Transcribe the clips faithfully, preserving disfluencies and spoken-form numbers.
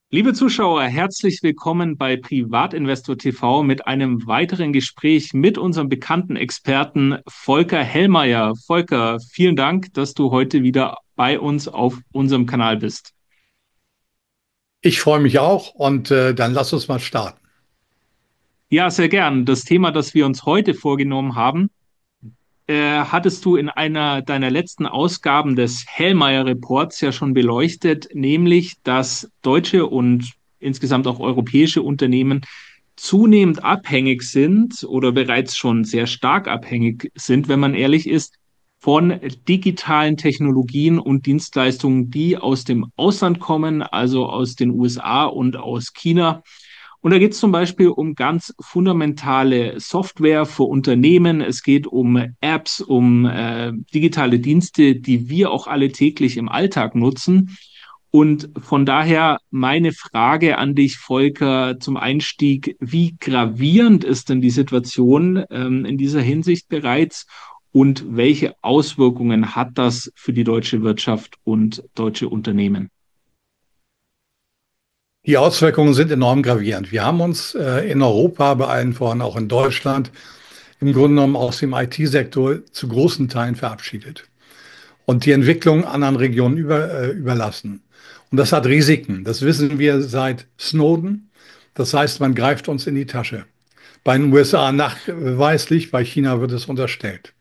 Liebe Zuschauer, herzlich willkommen bei Privatinvestor T V mit einem weiteren Gespräch mit unserem bekannten Experten Volker Hellmeier. Volker, vielen Dank, dass du heute wieder bei uns auf unserem Kanal bist. Ich freue mich auch und äh, dann lass uns mal starten. Ja, sehr gern. Das Thema, das wir uns heute vorgenommen haben, äh, hattest du in einer deiner letzten Ausgaben des Hellmeier Reports ja schon beleuchtet, nämlich dass deutsche und insgesamt auch europäische Unternehmen zunehmend abhängig sind oder bereits schon sehr stark abhängig sind, wenn man ehrlich ist, von digitalen Technologien und Dienstleistungen, die aus dem Ausland kommen, also aus den U S A und aus China. Und da geht es zum Beispiel um ganz fundamentale Software für Unternehmen. Es geht um Apps, um äh, digitale Dienste, die wir auch alle täglich im Alltag nutzen. Und von daher meine Frage an dich, Volker, zum Einstieg: Wie gravierend ist denn die Situation ähm, in dieser Hinsicht bereits und welche Auswirkungen hat das für die deutsche Wirtschaft und deutsche Unternehmen? Die Auswirkungen sind enorm gravierend. Wir haben uns äh, in Europa, bei allen voran auch in Deutschland, im Grunde genommen aus dem I T-Sektor zu großen Teilen verabschiedet und die Entwicklung anderen Regionen über, äh, überlassen. Und das hat Risiken. Das wissen wir seit Snowden. Das heißt, man greift uns in die Tasche. Bei den U S A nachweislich, bei China wird es unterstellt.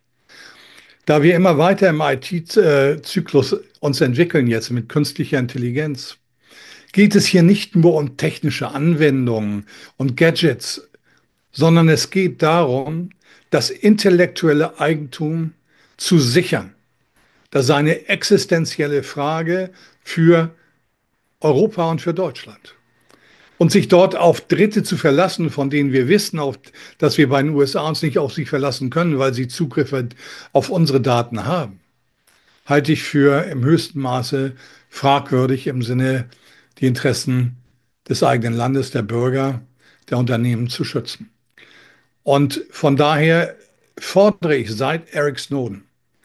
Da wir immer weiter im I T-Zyklus uns entwickeln, jetzt mit künstlicher Intelligenz, geht es hier nicht nur um technische Anwendungen und Gadgets, sondern es geht darum, das intellektuelle Eigentum zu sichern. Das ist eine existenzielle Frage für Europa und für Deutschland. Und sich dort auf Dritte zu verlassen, von denen wir wissen, auf, dass wir bei den U S A uns nicht auf sie verlassen können, weil sie Zugriffe auf unsere Daten haben, halte ich für im höchsten Maße fragwürdig im Sinne, die Interessen des eigenen Landes, der Bürger, der Unternehmen zu schützen. Und von daher fordere ich seit Eric Snowden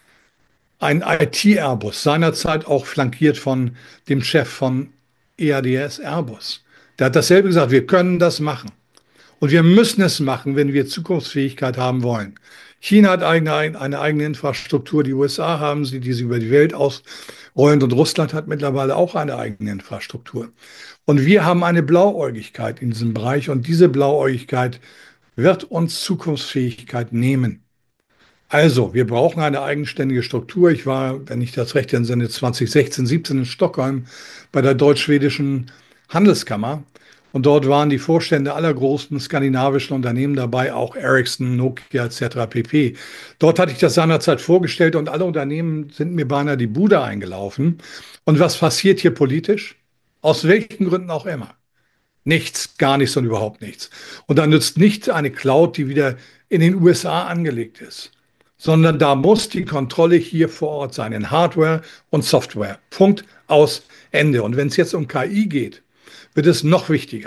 ein I T-Airbus, seinerzeit auch flankiert von dem Chef von E A D S Airbus. Der hat dasselbe gesagt, wir können das machen. Und wir müssen es machen, wenn wir Zukunftsfähigkeit haben wollen. China hat eigene, eine eigene Infrastruktur, die U S A haben sie, die sie über die Welt ausrollen, und Russland hat mittlerweile auch eine eigene Infrastruktur. Und wir haben eine Blauäugigkeit in diesem Bereich und diese Blauäugigkeit wird uns Zukunftsfähigkeit nehmen. Also, wir brauchen eine eigenständige Struktur. Ich war, wenn ich das recht entsinne, zwanzig sechzehn, siebzehn in Stockholm bei der deutsch-schwedischen Handelskammer. Und dort waren die Vorstände aller großen skandinavischen Unternehmen dabei, auch Ericsson, Nokia et cetera pp. Dort hatte ich das seinerzeit vorgestellt und alle Unternehmen sind mir beinahe die Bude eingelaufen. Und was passiert hier politisch? Aus welchen Gründen auch immer. Nichts, gar nichts und überhaupt nichts. Und da nützt nicht eine Cloud, die wieder in den U S A angelegt ist, sondern da muss die Kontrolle hier vor Ort sein, in Hardware und Software. Punkt, aus, Ende. Und wenn es jetzt um K I geht, wird es noch wichtiger.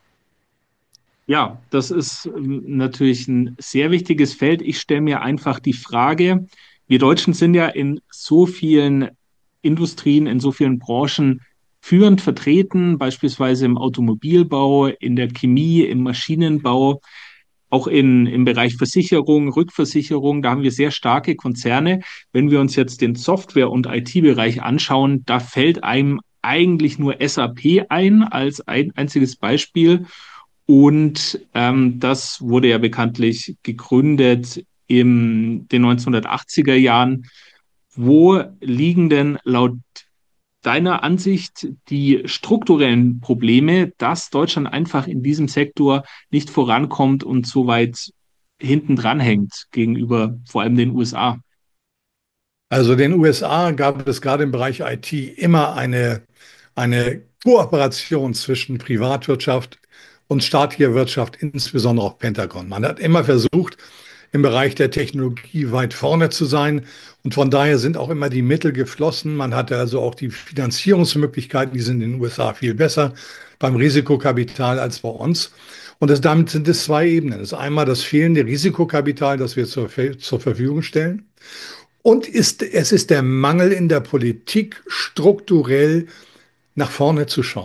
Ja, das ist ähm, natürlich ein sehr wichtiges Feld. Ich stelle mir einfach die Frage: Wir Deutschen sind ja in so vielen Industrien, in so vielen Branchen führend vertreten, beispielsweise im Automobilbau, in der Chemie, im Maschinenbau, auch in, im Bereich Versicherung, Rückversicherung. Da haben wir sehr starke Konzerne. Wenn wir uns jetzt den Software- und I T-Bereich anschauen, da fällt einem eigentlich nur S A P ein als ein einziges Beispiel. Und ähm, das wurde ja bekanntlich gegründet in den neunzehnhundertachtziger Jahren. Wo liegen denn laut deiner Ansicht die strukturellen Probleme, dass Deutschland einfach in diesem Sektor nicht vorankommt und so weit hinten dran hängt gegenüber vor allem den U S A? Also den U S A gab es gerade im Bereich I T immer eine, eine Kooperation zwischen Privatwirtschaft und staatlicher Wirtschaft, insbesondere auch Pentagon. Man hat immer versucht, im Bereich der Technologie weit vorne zu sein. Und von daher sind auch immer die Mittel geflossen. Man hatte also auch die Finanzierungsmöglichkeiten, die sind in den U S A viel besser beim Risikokapital als bei uns. Und das, damit sind es zwei Ebenen. Das ist einmal das fehlende Risikokapital, das wir zur, zur Verfügung stellen. Und ist, es ist der Mangel in der Politik, strukturell nach vorne zu schauen.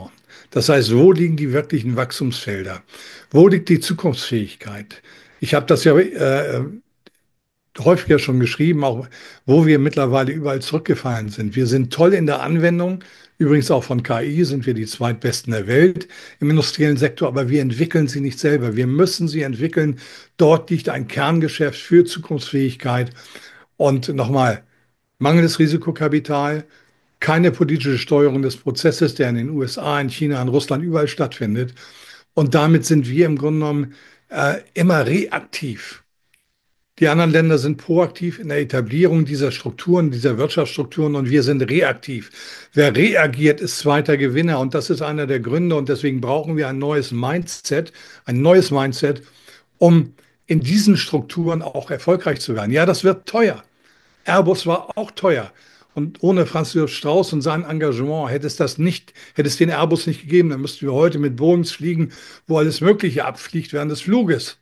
Das heißt, wo liegen die wirklichen Wachstumsfelder? Wo liegt die Zukunftsfähigkeit? Ich habe das ja äh, häufiger schon geschrieben, auch wo wir mittlerweile überall zurückgefallen sind. Wir sind toll in der Anwendung. Übrigens auch von K I sind wir die zweitbesten der Welt im industriellen Sektor, aber wir entwickeln sie nicht selber. Wir müssen sie entwickeln. Dort liegt ein Kerngeschäft für Zukunftsfähigkeit. Und nochmal, mangelndes Risikokapital, keine politische Steuerung des Prozesses, der in den U S A, in China, in Russland überall stattfindet. Und damit sind wir im Grunde genommen äh, immer reaktiv. Die anderen Länder sind proaktiv in der Etablierung dieser Strukturen, dieser Wirtschaftsstrukturen und wir sind reaktiv. Wer reagiert, ist zweiter Gewinner und das ist einer der Gründe und deswegen brauchen wir ein neues Mindset, ein neues Mindset, um in diesen Strukturen auch erfolgreich zu werden. Ja, das wird teuer. Airbus war auch teuer. Und ohne Franz Josef Strauß und sein Engagement hätte es das nicht, hätte es den Airbus nicht gegeben. Dann müssten wir heute mit Boeings fliegen, wo alles Mögliche abfliegt während des Fluges.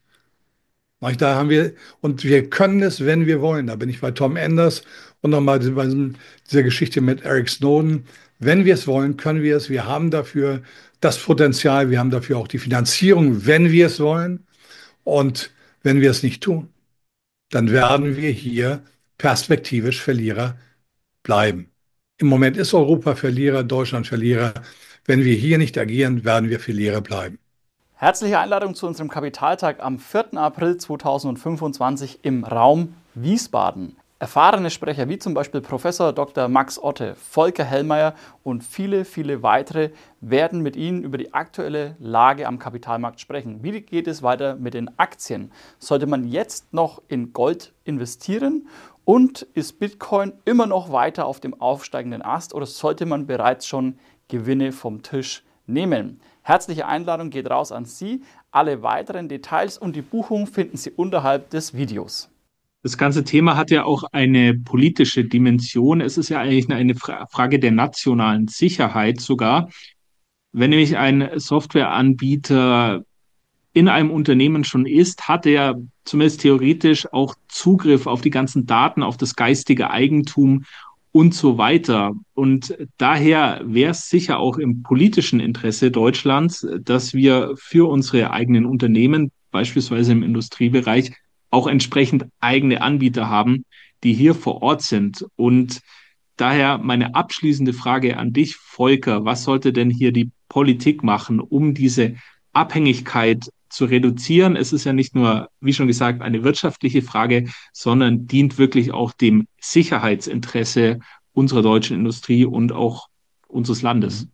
Da haben wir, und wir können es, wenn wir wollen. Da bin ich bei Tom Enders und nochmal bei dieser Geschichte mit Eric Snowden. Wenn wir es wollen, können wir es. Wir haben dafür das Potenzial, wir haben dafür auch die Finanzierung, wenn wir es wollen. Und wenn wir es nicht tun, dann werden wir hier perspektivisch Verlierer bleiben. Im Moment ist Europa Verlierer, Deutschland Verlierer. Wenn wir hier nicht agieren, werden wir Verlierer bleiben. Herzliche Einladung zu unserem Kapitaltag am vierten April zweitausendfünfundzwanzig im Raum Wiesbaden. Erfahrene Sprecher wie zum Beispiel Professor Doktor Max Otte, Volker Hellmeier und viele, viele weitere werden mit Ihnen über die aktuelle Lage am Kapitalmarkt sprechen. Wie geht es weiter mit den Aktien? Sollte man jetzt noch in Gold investieren? Und ist Bitcoin immer noch weiter auf dem aufsteigenden Ast oder sollte man bereits schon Gewinne vom Tisch nehmen? Herzliche Einladung geht raus an Sie. Alle weiteren Details und die Buchung finden Sie unterhalb des Videos. Das ganze Thema hat ja auch eine politische Dimension. Es ist ja eigentlich eine Frage der nationalen Sicherheit sogar. Wenn nämlich ein Softwareanbieter in einem Unternehmen schon ist, hat er zumindest theoretisch auch Zugriff auf die ganzen Daten, auf das geistige Eigentum und so weiter. Und daher wäre es sicher auch im politischen Interesse Deutschlands, dass wir für unsere eigenen Unternehmen, beispielsweise im Industriebereich, auch entsprechend eigene Anbieter haben, die hier vor Ort sind. Und daher meine abschließende Frage an dich, Volker, was sollte denn hier die Politik machen, um diese Abhängigkeit zu reduzieren? Es ist ja nicht nur, wie schon gesagt, eine wirtschaftliche Frage, sondern dient wirklich auch dem Sicherheitsinteresse unserer deutschen Industrie und auch unseres Landes.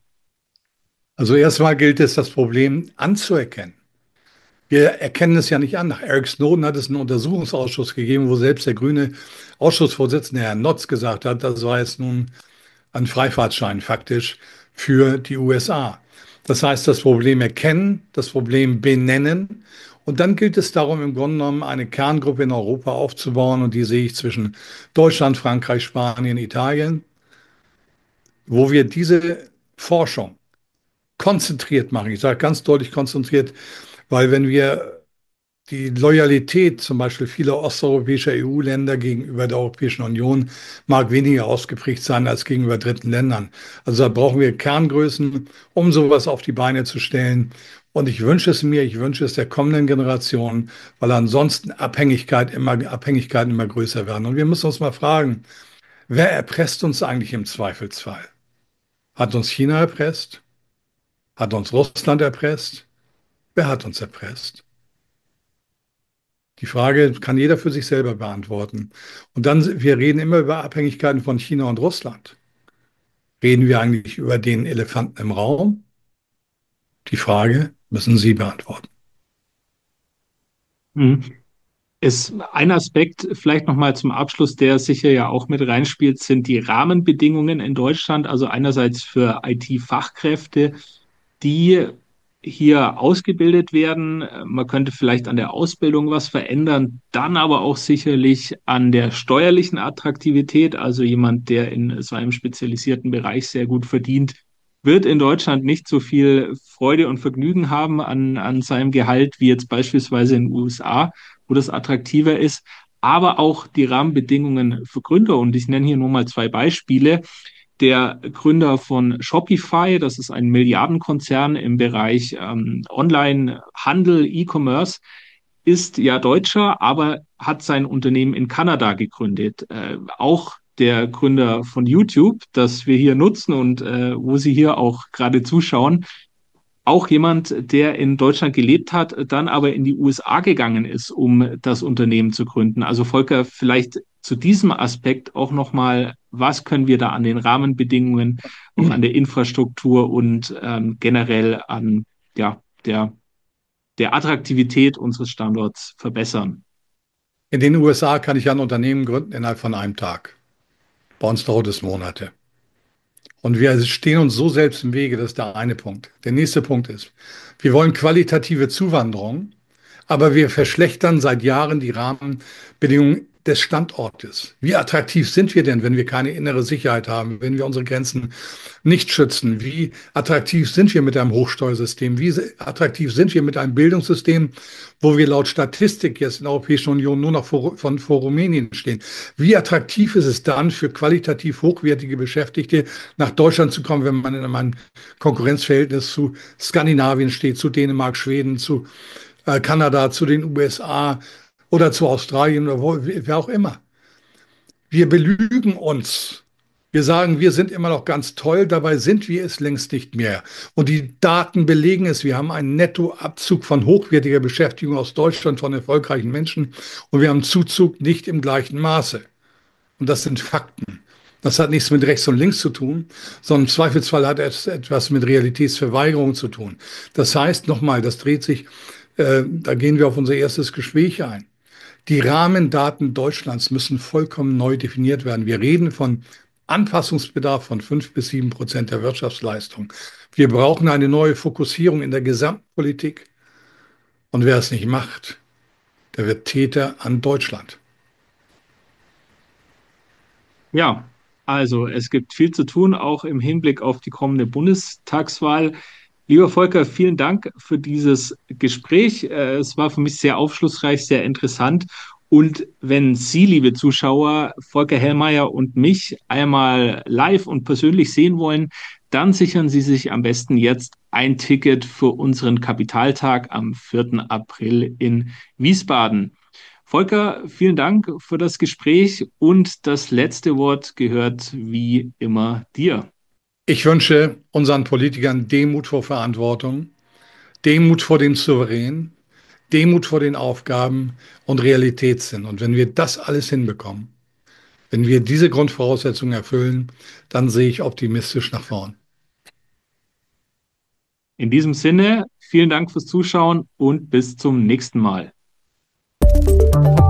Also erstmal gilt es, das Problem anzuerkennen. Wir erkennen es ja nicht an. Nach Eric Snowden hat es einen Untersuchungsausschuss gegeben, wo selbst der grüne Ausschussvorsitzende, Herr Notz, gesagt hat, das war jetzt nun ein Freifahrtschein faktisch für die U S A. Das heißt, das Problem erkennen, das Problem benennen. Und dann gilt es darum, im Grunde genommen eine Kerngruppe in Europa aufzubauen. Und die sehe ich zwischen Deutschland, Frankreich, Spanien, Italien, wo wir diese Forschung konzentriert machen. Ich sage ganz deutlich konzentriert, weil wenn wir die Loyalität zum Beispiel vieler osteuropäischer E U-Länder gegenüber der Europäischen Union mag weniger ausgeprägt sein als gegenüber dritten Ländern. Also da brauchen wir Kerngrößen, um sowas auf die Beine zu stellen. Und ich wünsche es mir, ich wünsche es der kommenden Generation, weil ansonsten Abhängigkeit immer, Abhängigkeiten immer größer werden. Und wir müssen uns mal fragen, wer erpresst uns eigentlich im Zweifelsfall? Hat uns China erpresst? Hat uns Russland erpresst? Wer hat uns erpresst? Die Frage kann jeder für sich selber beantworten. Und dann, wir reden immer über Abhängigkeiten von China und Russland. Reden wir eigentlich über den Elefanten im Raum? Die Frage müssen Sie beantworten. Mhm. Ist ein Aspekt vielleicht nochmal zum Abschluss, der sicher ja auch mit reinspielt, sind die Rahmenbedingungen in Deutschland. Also einerseits für I T-Fachkräfte, die hier ausgebildet werden. Man könnte vielleicht an der Ausbildung was verändern, dann aber auch sicherlich an der steuerlichen Attraktivität. Also jemand, der in so einem spezialisierten Bereich sehr gut verdient, wird in Deutschland nicht so viel Freude und Vergnügen haben an, an seinem Gehalt wie jetzt beispielsweise in den U S A, wo das attraktiver ist. Aber auch die Rahmenbedingungen für Gründer. Und ich nenne hier nur mal zwei Beispiele. der Gründer von Shopify. Das ist ein Milliardenkonzern im Bereich ähm, Online-Handel, E-Commerce, ist ja Deutscher, aber hat sein Unternehmen in Kanada gegründet. Äh, auch der Gründer von YouTube, das wir hier nutzen und äh, wo Sie hier auch gerade zuschauen, auch jemand, der in Deutschland gelebt hat, dann aber in die U S A gegangen ist, um das Unternehmen zu gründen. Also Volker, vielleicht zu diesem Aspekt auch nochmal, was können wir da an den Rahmenbedingungen, auch an der Infrastruktur und ähm, generell an ja, der, der Attraktivität unseres Standorts verbessern? In den U S A kann ich ein Unternehmen gründen innerhalb von einem Tag. Bei uns dauert es Monate. Und wir stehen uns so selbst im Wege, das ist der eine Punkt. Der nächste Punkt ist, wir wollen qualitative Zuwanderung, aber wir verschlechtern seit Jahren die Rahmenbedingungen des Standortes. Wie attraktiv sind wir denn, wenn wir keine innere Sicherheit haben, wenn wir unsere Grenzen nicht schützen? Wie attraktiv sind wir mit einem Hochsteuersystem? Wie attraktiv sind wir mit einem Bildungssystem, wo wir laut Statistik jetzt in der Europäischen Union nur noch vor, von, vor Rumänien stehen? Wie attraktiv ist es dann für qualitativ hochwertige Beschäftigte nach Deutschland zu kommen, wenn man in einem Konkurrenzverhältnis zu Skandinavien steht, zu Dänemark, Schweden, zu äh, Kanada, zu den U S A oder zu Australien oder wo, wer auch immer? Wir belügen uns. Wir sagen, wir sind immer noch ganz toll, dabei sind wir es längst nicht mehr. Und die Daten belegen es. Wir haben einen Nettoabzug von hochwertiger Beschäftigung aus Deutschland von erfolgreichen Menschen und wir haben einen Zuzug nicht im gleichen Maße. Und das sind Fakten. Das hat nichts mit rechts und links zu tun, sondern im Zweifelsfall hat es etwas mit Realitätsverweigerung zu tun. Das heißt, nochmal, das dreht sich, äh, da gehen wir auf unser erstes Gespräch ein. Die Rahmendaten Deutschlands müssen vollkommen neu definiert werden. Wir reden von Anpassungsbedarf von fünf bis sieben Prozent der Wirtschaftsleistung. Wir brauchen eine neue Fokussierung in der Gesamtpolitik. Und wer es nicht macht, der wird Täter an Deutschland. Ja, also es gibt viel zu tun, auch im Hinblick auf die kommende Bundestagswahl. Lieber Volker, vielen Dank für dieses Gespräch. Äh, Es war für mich sehr aufschlussreich, sehr interessant. Und wenn Sie, liebe Zuschauer, Volker Hellmeier und mich einmal live und persönlich sehen wollen, dann sichern Sie sich am besten jetzt ein Ticket für unseren Kapitaltag am vierten April in Wiesbaden. Volker, vielen Dank für das Gespräch und das letzte Wort gehört wie immer dir. Ich wünsche unseren Politikern Demut vor Verantwortung, Demut vor dem Souverän, Demut vor den Aufgaben und Realitätssinn. Und wenn wir das alles hinbekommen, wenn wir diese Grundvoraussetzungen erfüllen, dann sehe ich optimistisch nach vorn. In diesem Sinne, vielen Dank fürs Zuschauen und bis zum nächsten Mal.